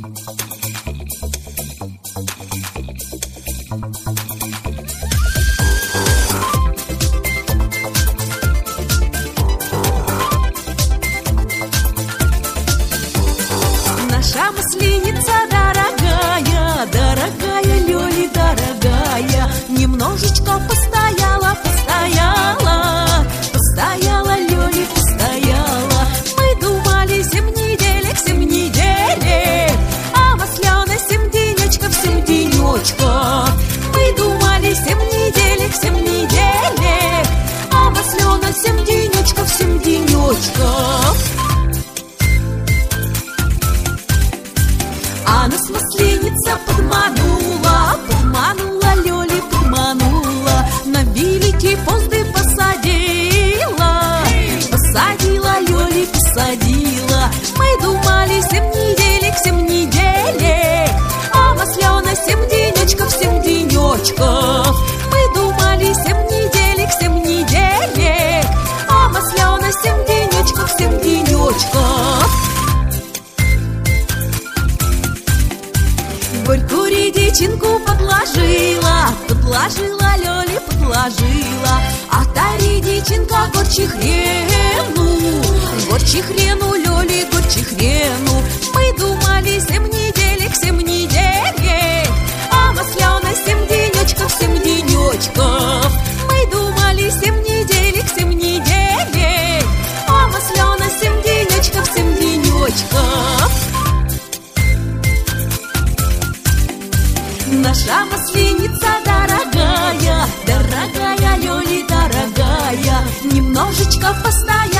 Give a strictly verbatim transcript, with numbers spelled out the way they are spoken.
Наша масленица дорогая, дорогая, Лёли, дорогая, немножечко постояла, постояла, постояла, Лёли, постояла. Мы думали семь неделек, семь неделек, а маслёна семь денечков, семь денечков. Мы думали семь неделек, семь неделек, а маслёна семь денечков, семь денечков. А нас масленица подманула, подманула, Лёли, подманула, на великий пост и посадила, посадила, Лёли, посадила. Мы думали семь неделек, семь неделек, а маслёна семь денечков, семь денечков. Мы думали семь неделек, семь неделек, а маслёна семь денечков, семь денечков. Горькую редичинку подложила, подложила, Лёли, подложила, а та редичинка горче хрену, горче хрену, Лёли, горче хрену. Мы думали семь неделек, семь неделек, а маслёна семь денечков, семь денечков. Мы думали семь неделек, семь неделек, а маслёна семь денечков, семь денечков. Наша масленица дорогая, дорогая, Лёли, дорогая, немножечко постояла,